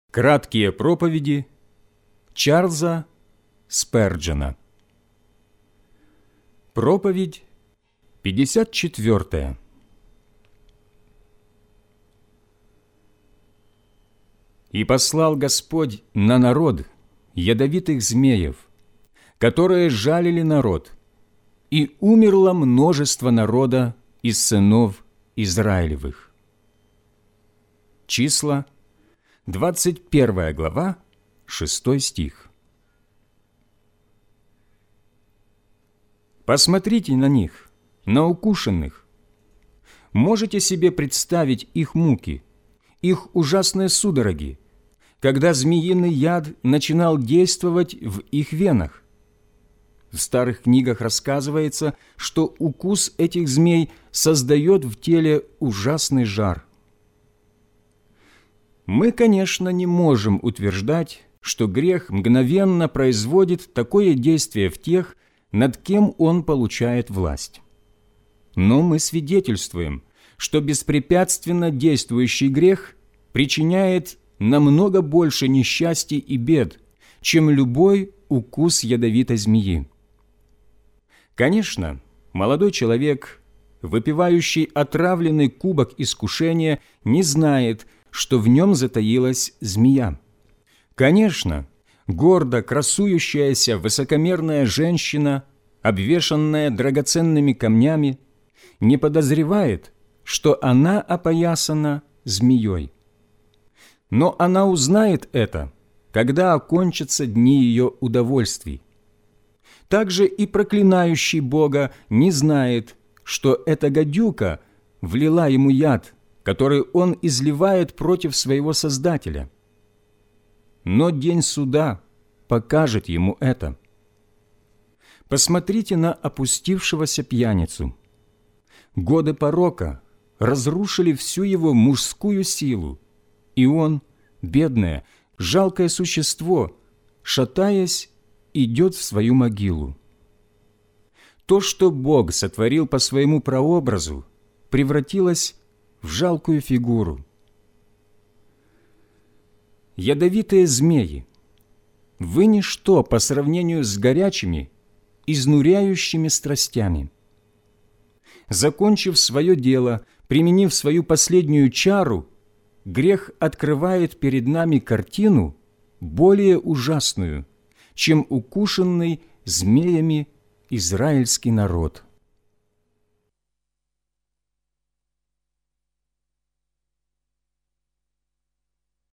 Краткие проповеди Чарльза Сперджена. Проповедь 54. «И послал Господь на народ ядовитых змеев, которые жалили народ, и умерло множество народа из сынов Израилевых». Числа, 21 глава, 6 стих. Посмотрите на них, на укушенных. Можете себе представить их муки, их ужасные судороги, когда змеиный яд начинал действовать в их венах? В старых книгах рассказывается, что укус этих змей создает в теле ужасный жар. Мы, конечно, не можем утверждать, что грех мгновенно производит такое действие в тех, над кем он получает власть. Но мы свидетельствуем, что беспрепятственно действующий грех причиняет намного больше несчастий и бед, чем любой укус ядовитой змеи. Конечно, молодой человек, выпивающий отравленный кубок искушения, не знает, что в нем затаилась змея. Конечно, гордо красующаяся высокомерная женщина, обвешанная драгоценными камнями, не подозревает, что она опоясана змеей. Но она узнает это, когда окончатся дни ее удовольствий. Также и проклинающий Бога не знает, что эта гадюка влила ему яд, который он изливает против своего Создателя. Но день суда покажет ему это. Посмотрите на опустившегося пьяницу. Годы порока разрушили всю его мужскую силу, и он, бедное, жалкое существо, шатаясь, идет в свою могилу. То, что Бог сотворил по своему прообразу, превратилось в жалкую фигуру. Ядовитые змеи, вы ничто по сравнению с горячими, изнуряющими страстями. Закончив свое дело, применив свою последнюю чару, грех открывает перед нами картину более ужасную, чем укушенный змеями израильский народ.